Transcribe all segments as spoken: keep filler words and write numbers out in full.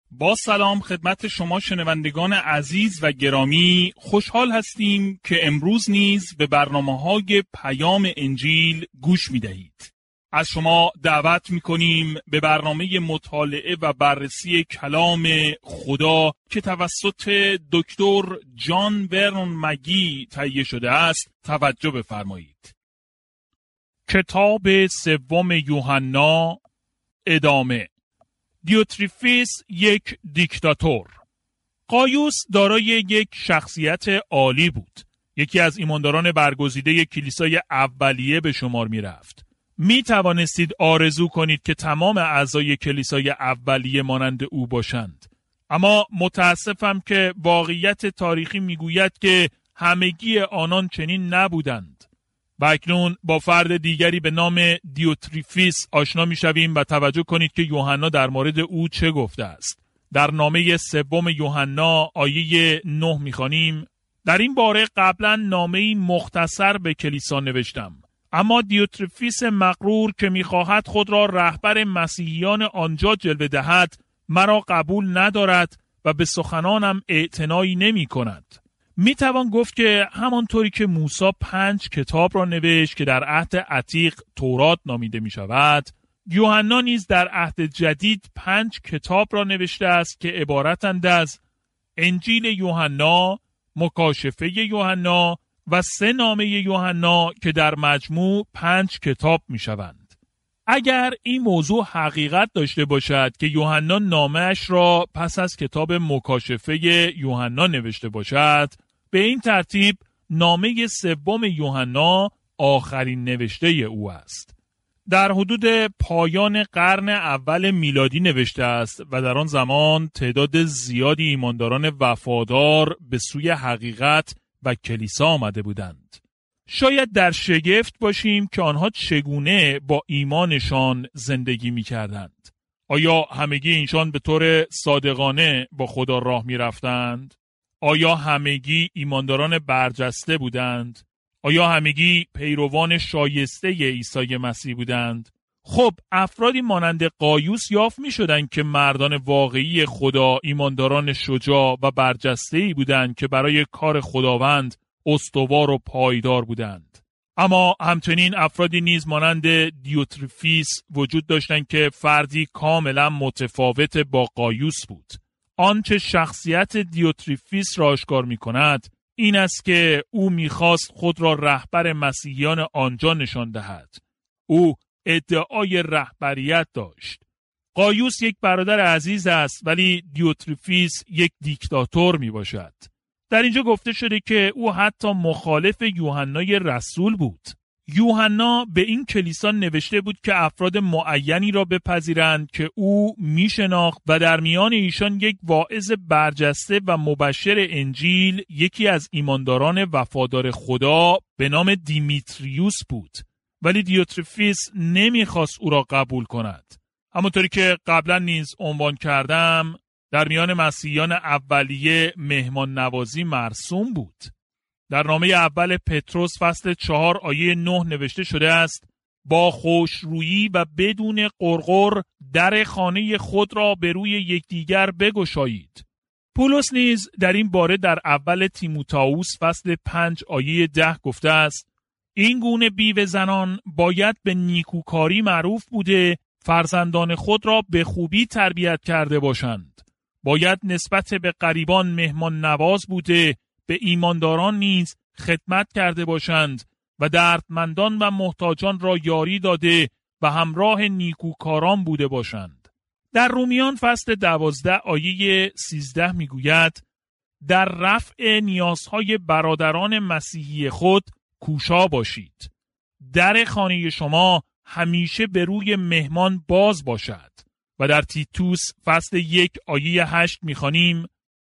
با سلام خدمت شما شنوندگان عزیز و گرامی، خوشحال هستیم که امروز نیز به برنامه‌های پیام انجیل گوش می‌دهید. از شما دعوت می‌کنیم به برنامه مطالعه و بررسی کلام خدا که توسط دکتر جان ورنون مگی تهیه شده است توجه بفرمایید. کتاب سوم یوحنا، ادامه. دیوتریفیس یک دیکتاتور. قایوس دارای یک شخصیت عالی بود. یکی از ایمانداران برگزیده کلیسای اولیه به شمار می رفت. می توانستید آرزو کنید که تمام اعضای کلیسای اولیه مانند او باشند. اما متاسفم که واقعیت تاریخی می گوید که همگی آنان چنین نبودند. و اکنون با فرد دیگری به نام دیوتریفیس آشنا می شویم و توجه کنید که یوحنا در مورد او چه گفته است. در نامه سوم یوحنا آیه نه می خوانیم: در این باره قبلا نامه‌ای مختصر به کلیسا نوشتم، اما دیوتریفیس مغرور که می خواهد خود را رهبر مسیحیان آنجا جلوه دهد مرا قبول ندارد و به سخنانم اعتنایی نمی کند. می توان گفت که همانطوری که موسی پنج کتاب را نوشت که در عهد عتیق تورات نامیده می شود، یوحنا نیز در عهد جدید پنج کتاب را نوشته است که عبارتند از انجیل یوحنا، مکاشفه یوحنا و سه نامه یوحنا که در مجموع پنج کتاب می شوند. اگر این موضوع حقیقت داشته باشد که یوحنا نامه‌اش را پس از کتاب مکاشفه یوحنا نوشته باشد، به این ترتیب نامه سوم یوحنا آخرین نوشته او است. در حدود پایان قرن اول میلادی نوشته است و در آن زمان تعداد زیادی ایمانداران وفادار به سوی حقیقت و کلیسا آمده بودند. شاید در شگفت باشیم که آنها چگونه با ایمانشان زندگی می کردند. آیا همگی اینشان به طور صادقانه با خدا راه می رفتند؟ آیا همگی ایمانداران برجسته بودند؟ آیا همگی پیروان شایسته عیسی مسیح بودند؟ خب افرادی مانند قایوس یافت می شدند که مردان واقعی خدا، ایمانداران شجاع و برجسته‌ای بودند که برای کار خداوند استوار و پایدار بودند. اما همچنین افرادی نیز مانند دیوتریفیس وجود داشتند که فردی کاملا متفاوت با قایوس بود. آنچه شخصیت دیوتریفیس را آشکار می کند این است که او می‌خواست خود را رهبر مسیحیان آنجا نشان دهد. او ادعای رهبریت داشت. قایوس یک برادر عزیز است ولی دیوتریفیس یک دیکتاتور می باشد. در اینجا گفته شده که او حتی مخالف یوحنای رسول بود. یوحنا به این کلیسا نوشته بود که افراد معینی را بپذیرند که او میشناخت و در میان ایشان یک واعظ برجسته و مبشر انجیل، یکی از ایمانداران وفادار خدا به نام دیمیتریوس بود. ولی دیوتریفیس نمیخواست او را قبول کند. همونطوری که قبلا نیز عنوان کردم، در میان مسیحیان اولیه مهمان نوازی مرسوم بود. در نامه اول پتروس فصل چهار آیه نه نوشته شده است: با خوشرویی و بدون غرغر در خانه خود را به روی یکدیگر بگشایید. پولس نیز در این باره در اول تیموتائوس فصل پنج آیه ده گفته است: این گونه بیوه زنان باید به نیکوکاری معروف بوده فرزندان خود را به خوبی تربیت کرده باشند. باید نسبت به غریبان مهمان نواز بوده، به ایمانداران نیز خدمت کرده باشند و دردمندان و محتاجان را یاری داده و همراه نیکوکاران بوده باشند. در رومیان فصل دوازده آیه سیزده می گوید: در رفع نیازهای برادران مسیحی خود کوشا باشید. در خانه شما همیشه به روی مهمان باز باشد. و در تیتوس فصل یک آیه هشت می خوانیم: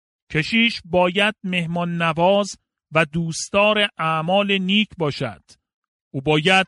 کشیش باید مهمان نواز و دوستدار اعمال نیک باشد. او باید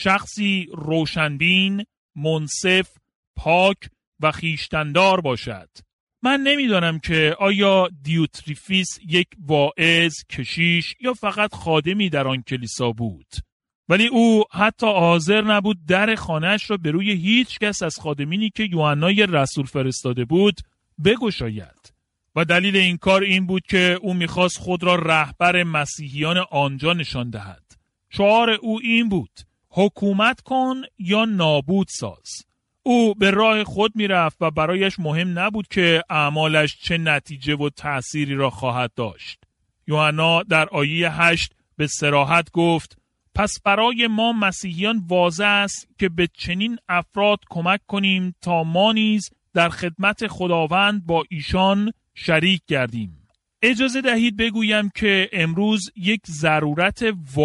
شخصی روشنبین، منصف، پاک و خویشتن‌دار باشد. من نمیدانم که آیا دیوتریفیس یک واعظ، کشیش یا فقط خادمی در آن کلیسا بود. ولی او حتی حاضر نبود در خانه‌اش را به روی هیچ کس از خادمینی که یوحنای رسول فرستاده بود بگشاید. و دلیل این کار این بود که او میخواست خود را رهبر مسیحیان آنجا نشان دهد. شعار او این بود: حکومت کن یا نابود ساز. او به راه خود میرفت و برایش مهم نبود که اعمالش چه نتیجه و تأثیری را خواهد داشت. یوحنا در آیه هشت به صراحت گفت: پس برای ما مسیحیان واضح است که به چنین افراد کمک کنیم تا ما نیز در خدمت خداوند با ایشان شریک گردیم. اجازه دهید بگویم که امروز یک ضرورت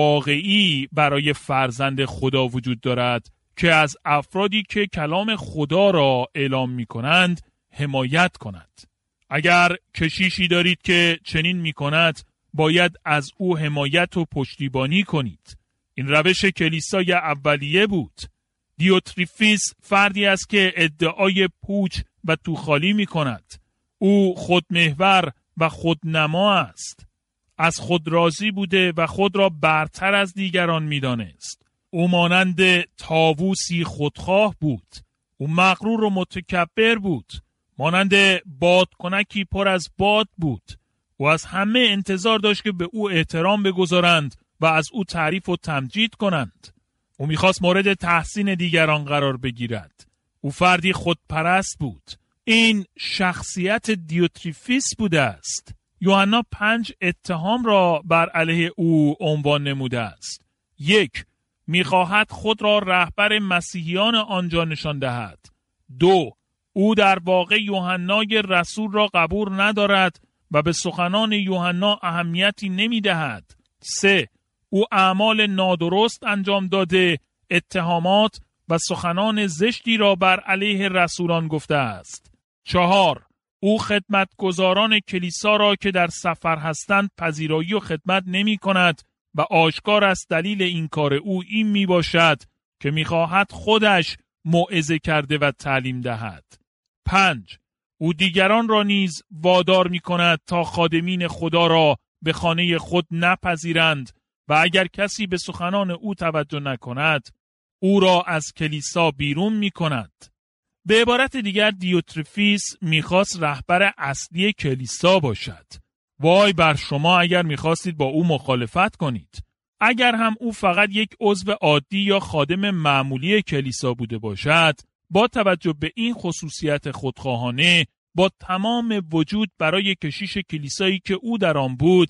واقعی برای فرزند خدا وجود دارد که از افرادی که کلام خدا را اعلام می کنند حمایت کند. اگر کشیشی دارید که چنین می کند، باید از او حمایت و پشتیبانی کنید. این روش کلیسای اولیه بود. دیوتریفیس فردی است که ادعای پوچ و توخالی می کند. او خودمحور و خودنما است. از خود راضی بوده و خود را برتر از دیگران می دانست. او مانند طاووسی خودخواه بود. او مغرور و متکبر بود. مانند بادکنکی پر از باد بود. او از همه انتظار داشت که به او احترام بگذارند و از او تعریف و تمجید کنند. او میخواست مورد تحسین دیگران قرار بگیرد. او فردی خودپرست بود. این شخصیت دیوتریفیس بوده است. یوحنا پنج اتهام را بر علیه او عنوان نموده است. یک، میخواهد خود را رهبر مسیحیان آنجا نشان دهد. دو، او در واقع یوحنای رسول را قبول ندارد و به سخنان یوحنا اهمیتی نمیدهد. سه، او اعمال نادرست انجام داده، اتهامات و سخنان زشتی را بر علیه رسولان گفته است. چهار، او خدمتگزاران کلیسا را که در سفر هستند پذیرایی و خدمت نمی کند و آشکار است دلیل این کار او این می باشد که می خواهد خودش موعظه کرده و تعلیم دهد. پنج، او دیگران را نیز وادار می کند تا خادمین خدا را به خانه خود نپذیرند و اگر کسی به سخنان او توجه نکند، او را از کلیسا بیرون می کند. به عبارت دیگر دیوتریفیس میخواست رهبر اصلی کلیسا باشد. وای بر شما اگر میخواستید با او مخالفت کنید. اگر هم او فقط یک عضو عادی یا خادم معمولی کلیسا بوده باشد، با توجه به این خصوصیت خودخواهانه، با تمام وجود برای کشیش کلیسایی که او در آن بود،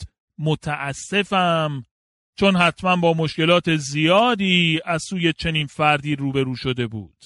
متاسفم، چون حتما با مشکلات زیادی از سوی چنین فردی روبرو شده بود.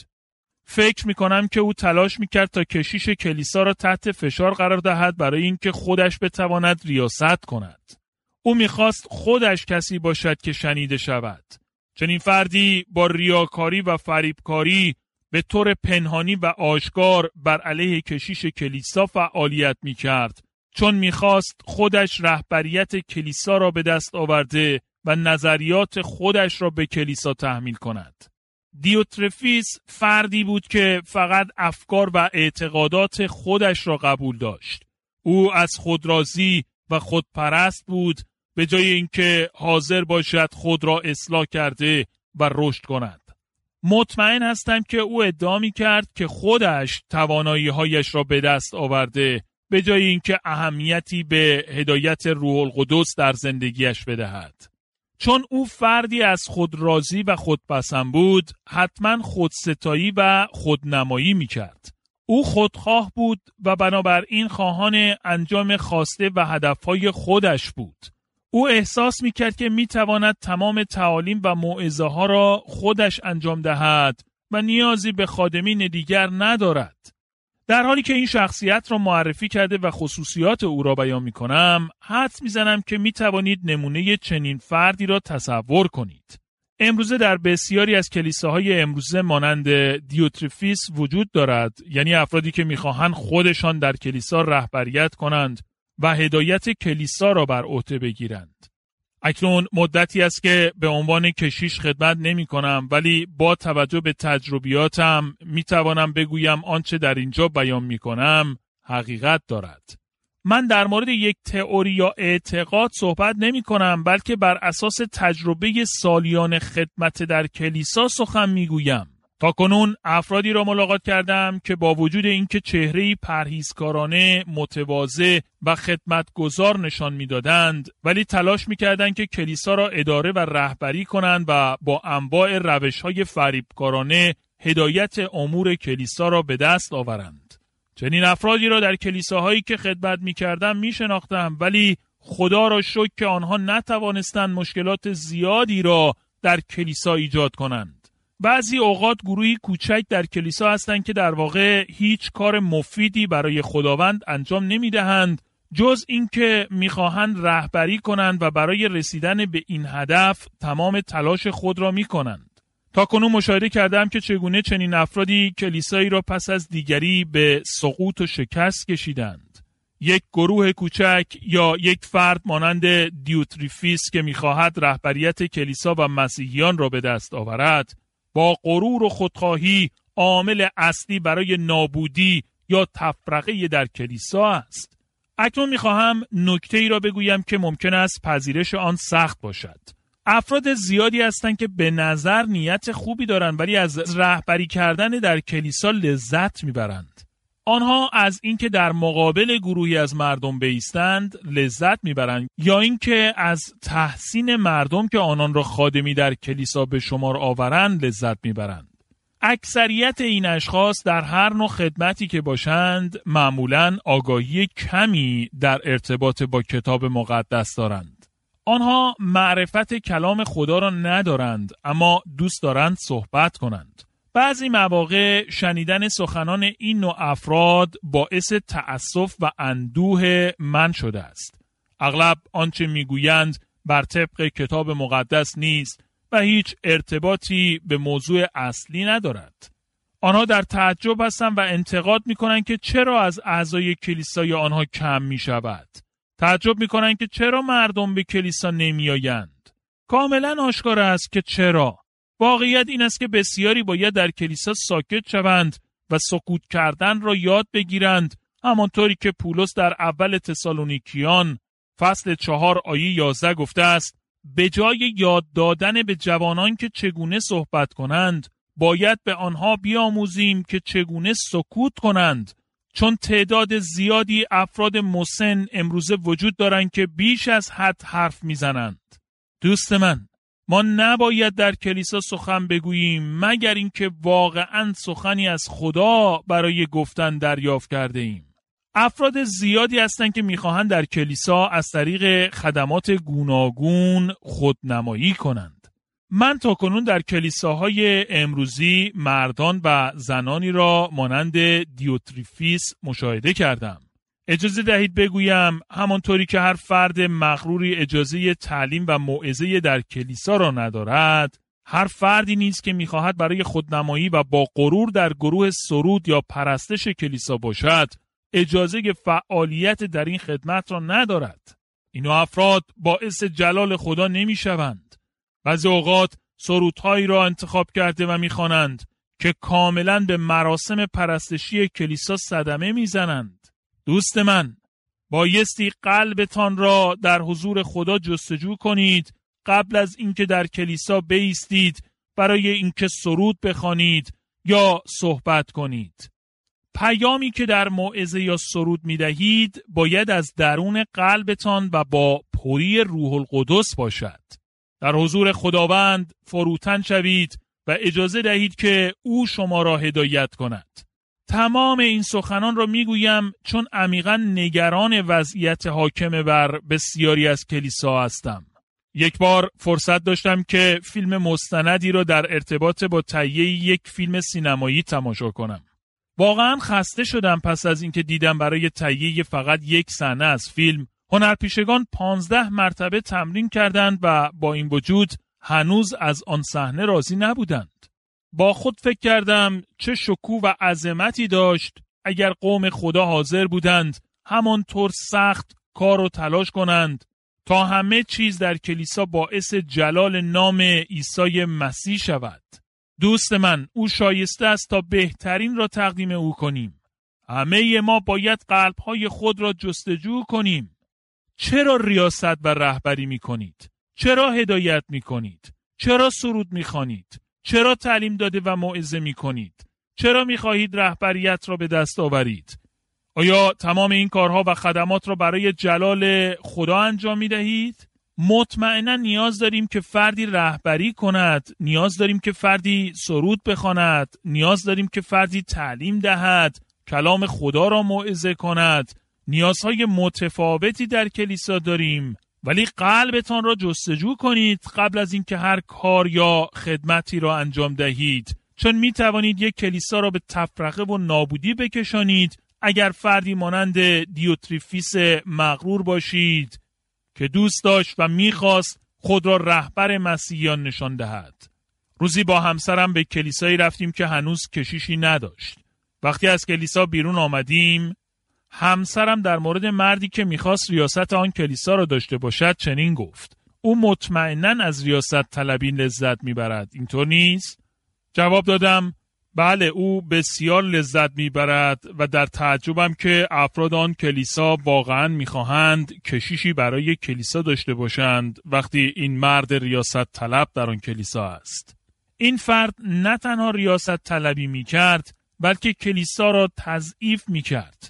فکر میکنم که او تلاش میکرد تا کشیش کلیسا را تحت فشار قرار دهد برای اینکه خودش بتواند ریاست کند. او میخواست خودش کسی باشد که شنیده شود. چنین فردی با ریاکاری و فریبکاری به طور پنهانی و آشکار بر علیه کشیش کلیسا فعالیت میکرد، چون میخواست خودش رهبریت کلیسا را به دست آورده و نظریات خودش را به کلیسا تحمیل کند. دیوتریفیس فردی بود که فقط افکار و اعتقادات خودش را قبول داشت. او از خودراضی و خودپرست بود به جای اینکه حاضر باشد خود را اصلاح کرده و رشد کند. مطمئن هستم که او ادعا می‌کرد که خودش توانایی‌هایش را به دست آورده به جای اینکه اهمیتی به هدایت روح القدس در زندگیش بدهد. چون او فردی از خود راضی و خودپسند بود، حتما خودستایی و خودنمایی می‌کرد. او خودخواه بود و بنابراین خواهان انجام خواسته و هدفهای خودش بود. او احساس می‌کرد که می‌تواند تمام تعالیم و موعظه ها را خودش انجام دهد و نیازی به خادمین دیگر ندارد. در حالی که این شخصیت را معرفی کرده و خصوصیات او را بیان می‌کنم، حدس می‌زنم که می‌توانید نمونه چنین فردی را تصور کنید. امروزه در بسیاری از کلیساهای امروزه مانند دیوتریفیس وجود دارد، یعنی افرادی که می‌خواهند خودشان در کلیسا رهبریت کنند و هدایت کلیسا را بر عهده بگیرند. اکنون مدتی است که به عنوان کشیش خدمت نمی کنم، ولی با توجه به تجربیاتم می توانم بگویم آنچه در اینجا بیان می کنم حقیقت دارد. من در مورد یک تئوری یا اعتقاد صحبت نمی کنم، بلکه بر اساس تجربه سالیان خدمت در کلیسا سخن می گویم. تاکنون افرادی را ملاقات کردم که با وجود اینکه چهره‌ای پرهیزکارانه، متواضع و خدمتگزار نشان می‌دادند، ولی تلاش می‌کردند که کلیسا را اداره و رهبری کنند و با انواع روش‌های فریبکارانه هدایت امور کلیسا را به دست آورند. چنین افرادی را در کلیساهایی که خدمت می‌کردم می‌شناختم، ولی خدا را شکر که آنها نتوانستند مشکلات زیادی را در کلیسا ایجاد کنند. بعضی اوقات گروهی کوچک در کلیسا هستند که در واقع هیچ کار مفیدی برای خداوند انجام نمی‌دهند جز اینکه می‌خواهند رهبری کنند و برای رسیدن به این هدف تمام تلاش خود را می‌کنند. تاکنون مشاهده کردم که چگونه چنین افرادی کلیسایی را پس از دیگری به سقوط و شکست کشیدند. یک گروه کوچک یا یک فرد مانند دیوتریفیس که می‌خواهد رهبریت کلیسا و مسیحیان را به دست آورد، با غرور و خودخواهی عامل اصلی برای نابودی یا تفرقه در کلیسا است. اکنون می‌خواهم نکته‌ای را بگویم که ممکن است پذیرش آن سخت باشد. افراد زیادی هستند که به نظر نیت خوبی دارند ولی از رهبری کردن در کلیسا لذت می‌برند. آنها از اینکه در مقابل گروهی از مردم بایستند لذت می‌برند یا اینکه از تحسین مردم که آنان را خادمی در کلیسا به شمار آورند لذت می‌برند. اکثریت این اشخاص در هر نوع خدمتی که باشند معمولاً آگاهی کمی در ارتباط با کتاب مقدس دارند. آنها معرفت کلام خدا را ندارند اما دوست دارند صحبت کنند. بعضی مواقع شنیدن سخنان این نوع افراد باعث تأسف و اندوه من شده است. اغلب آنچه میگویند بر طبق کتاب مقدس نیست و هیچ ارتباطی به موضوع اصلی ندارد. آنها در تعجب هستند و انتقاد میکنند که چرا از اعضای کلیسای آنها کم میشود. تعجب میکنند که چرا مردم به کلیسا نمیآیند. کاملا آشکار است که چرا. واقعیت این است که بسیاری باید در کلیسا ساکت شوند و سکوت کردن را یاد بگیرند، همانطوری که پولس در اول تسالونیکیان فصل چهار آیه یازده گفته است: به جای یاد دادن به جوانان که چگونه صحبت کنند، باید به آنها بیاموزیم که چگونه سکوت کنند، چون تعداد زیادی افراد مسن امروزه وجود دارند که بیش از حد حرف میزنند. دوست من، ما نباید در کلیسا سخن بگوییم مگر اینکه واقعاً سخنی از خدا برای گفتن دریافت کرده ایم. افراد زیادی هستند که میخواهند در کلیسا از طریق خدمات گوناگون خودنمایی کنند. من تاکنون در کلیساهای امروزی مردان و زنانی را مانند دیوتریفیس مشاهده کردم. اجازه دهید بگویم همانطوری که هر فرد مغروری اجازه تعلیم و موعظه در کلیسا را ندارد، هر فردی نیز که میخواهد برای خودنمایی و با غرور در گروه سرود یا پرستش کلیسا باشد، اجازه فعالیت در این خدمت را ندارد. این افراد باعث جلال خدا نمیشوند. بعضی اوقات سرودهایی را انتخاب کرده و میخوانند که کاملا به مراسم پرستشی کلیسا صدمه میزنند. دوست من، بایستی قلبتان را در حضور خدا جستجو کنید قبل از اینکه در کلیسا بایستید برای اینکه سرود بخوانید یا صحبت کنید. پیامی که در موعظه یا سرود میدهید باید از درون قلبتان و با پری روح القدس باشد. در حضور خداوند فروتن شوید و اجازه دهید که او شما را هدایت کند. تمام این سخنان را میگویم چون عمیقاً نگران وضعیت حاکم بر بسیاری از کلیسا هستم. یک بار فرصت داشتم که فیلم مستندی را در ارتباط با تهیه یک فیلم سینمایی تماشا کنم. واقعاً خسته شدم پس از اینکه دیدم برای تهیه فقط یک صحنه از فیلم هنرپیشگان پانزده مرتبه تمرین کردند و با این وجود هنوز از آن صحنه راضی نبودند. با خود فکر کردم چه شکوه و عظمتی داشت اگر قوم خدا حاضر بودند همانطور سخت کار و تلاش کنند تا همه چیز در کلیسا باعث جلال نام عیسی مسیح شود. دوست من، او شایسته است تا بهترین را تقدیم او کنیم. همه ما باید قلبهای خود را جستجو کنیم. چرا ریاست و رهبری می کنید؟ چرا هدایت می کنید؟ چرا سرود می خوانید؟ چرا تعلیم داده و موعظه می کنید؟ چرا می خواهید رهبریت را به دست آورید؟ آیا تمام این کارها و خدمات را برای جلال خدا انجام می دهید؟ مطمئنا نیاز داریم که فردی رهبری کند، نیاز داریم که فردی سرود بخواند، نیاز داریم که فردی تعلیم دهد، کلام خدا را موعظه کند. نیازهای متفاوتی در کلیسا داریم، ولی قلبتان را جستجو کنید قبل از اینکه هر کار یا خدمتی را انجام دهید، چون می توانید یک کلیسا را به تفرقه و نابودی بکشانید اگر فردی مانند دیوتریفیس مغرور باشید که دوست داشت و میخواست خود را رهبر مسیحیان نشان دهد. روزی با همسرم به کلیسایی رفتیم که هنوز کشیشی نداشت. وقتی از کلیسا بیرون آمدیم، همسرم در مورد مردی که میخواست ریاست آن کلیسا را داشته باشد چنین گفت: او مطمئناً از ریاست طلبی لذت میبرد، اینطور نیست؟ جواب دادم: بله، او بسیار لذت میبرد و در تعجبم که افراد آن کلیسا واقعاً میخواهند کشیشی برای کلیسا داشته باشند وقتی این مرد ریاست طلب در آن کلیسا است. این فرد نه تنها ریاست طلبی میکرد بلکه کلیسا را تضعیف میکرد.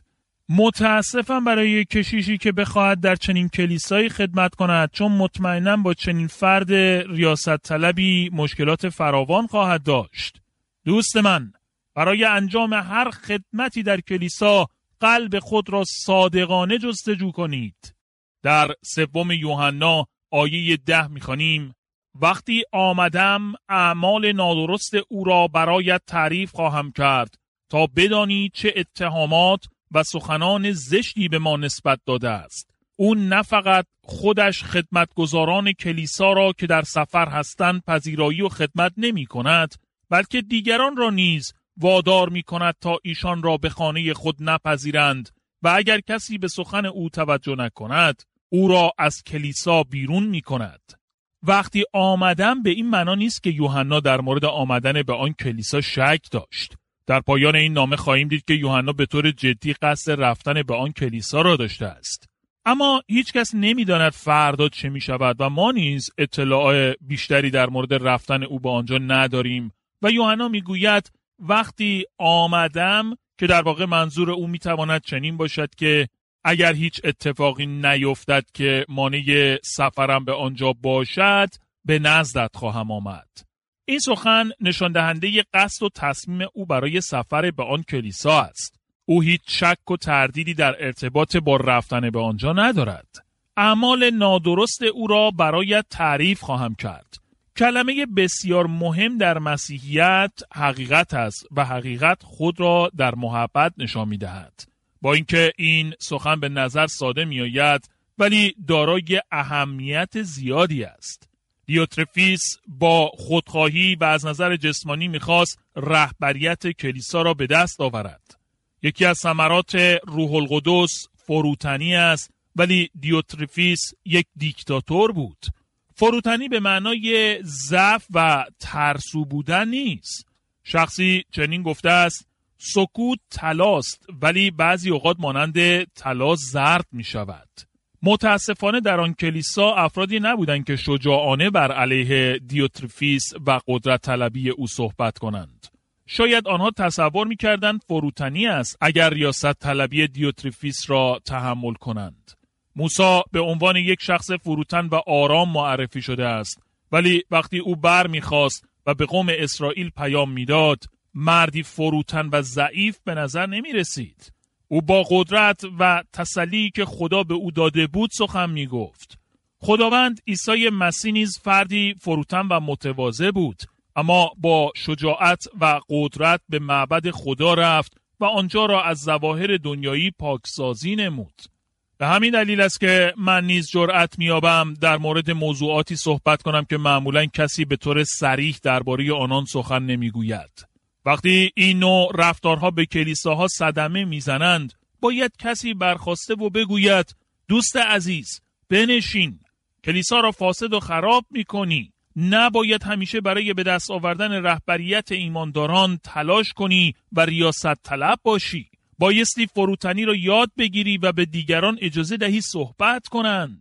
متاسفم برای کشیشی که بخواهد در چنین کلیسایی خدمت کند، چون مطمئناً با چنین فرد ریاست طلبی مشکلات فراوان خواهد داشت. دوست من، برای انجام هر خدمتی در کلیسا قلب خود را صادقانه جستجو کنید. در سوم یوحنا آیه ده می‌خوانیم: وقتی آمدم اعمال نادرست او را برایت تعریف خواهم کرد تا بدانی چه اتهامات و سخنان زشتی به ما نسبت داده است. او نه فقط خودش خدمتگزاران کلیسا را که در سفر هستند پذیرایی و خدمت نمی کند، بلکه دیگران را نیز وادار می کند تا ایشان را به خانه خود نپذیرند و اگر کسی به سخن او توجه نکند، او را از کلیسا بیرون می کند. وقتی آمدم به این معنا نیست که یوحنا در مورد آمدن به آن کلیسا شک داشت. در پایان این نامه خواهیم دید که یوحنا به طور جدی قصد رفتن به آن کلیسا را داشته است. اما هیچ کس نمی‌داند فردا چه می‌شود و ما نیز اطلاع بیشتری در مورد رفتن او به آنجا نداریم و یوحنا میگوید وقتی آمدم، که در واقع منظور او میتواند چنین باشد که اگر هیچ اتفاقی نیفتد که مانع سفرم به آنجا باشد، به نزدت خواهم آمد. این سخن نشان دهنده قصد و تصمیم او برای سفر به آن کلیسا است. او هیچ شک و تردیدی در ارتباط با رفتن به آنجا ندارد. اعمال نادرست او را برایت تعریف خواهم کرد. کلمه بسیار مهم در مسیحیت حقیقت است و حقیقت خود را در محبت نشان می‌دهد. با اینکه این سخن به نظر ساده می‌آید، ولی دارای اهمیت زیادی است. دیوتریفیس با خودخواهی و از نظر جسمانی می‌خواست رهبریت کلیسا را به دست آورد. یکی از ثمرات روح القدس فروتنی است، ولی دیوتریفیس یک دیکتاتور بود. فروتنی به معنای ضعف و ترسو بودن نیست. شخصی چنین گفته است: سکوت طلاست، ولی بعضی اوقات مانند طلا زرد می شود. متاسفانه در آن کلیسا افرادی نبودند که شجاعانه بر علیه دیوتریفیس و قدرت طلبی او صحبت کنند. شاید آنها تصور می کردند فروتنی است اگر ریاست طلبی دیوتریفیس را تحمل کنند. موسی به عنوان یک شخص فروتن و آرام معرفی شده است، ولی وقتی او بر می‌خواست و به قوم اسرائیل پیام می‌داد، مردی فروتن و ضعیف به نظر نمی‌رسید. او با قدرت و تسلی که خدا به او داده بود سخن می‌گفت. خداوند عیسی مسیح نیز فردی فروتن و متواضع بود، اما با شجاعت و قدرت به معبد خدا رفت و آنجا را از ظواهر دنیایی پاکسازی نمود. به همین دلیل است که من نیز جرأت می‌یابم در مورد موضوعاتی صحبت کنم که معمولاً کسی به طور صریح درباره آنان سخن نمی‌گوید. وقتی این نوع رفتارها به کلیساها صدمه می‌زنند، باید کسی برخاسته و بگوید: دوست عزیز، بنشین، کلیسا را فاسد و خراب می‌کنی. نباید همیشه برای به دست آوردن رهبریت ایمانداران تلاش کنی و ریاست طلب باشی. بایستی فروتنی را یاد بگیری و به دیگران اجازه دهی صحبت کنند.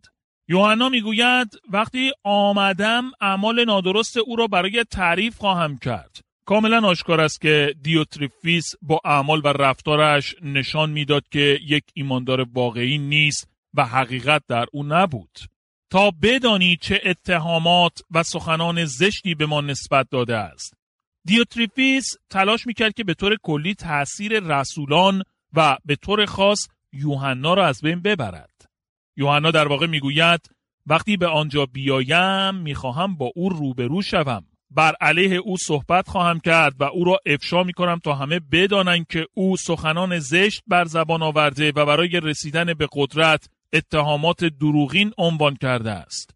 یوحنا میگوید وقتی آمدم اعمال نادرست او را برای تعریف خواهم کرد. کاملا آشکار است که دیوتریفیس با اعمال و رفتارش نشان میداد که یک ایماندار واقعی نیست و حقیقت در او نبود. تا بدانی چه اتهامات و سخنان زشتی به ما نسبت داده است. دیوتریفیس تلاش میکرد که به طور کلی تأثیر رسولان و به طور خاص یوحنا را از بین ببرد. یوحنا در واقع میگوید وقتی به آنجا بیایم میخواهم با او روبرو شوم. بر علیه او صحبت خواهم کرد و او را افشا میکنم تا همه بدانند که او سخنان زشت بر زبان آورده و برای رسیدن به قدرت اتهامات دروغین عنوان کرده است.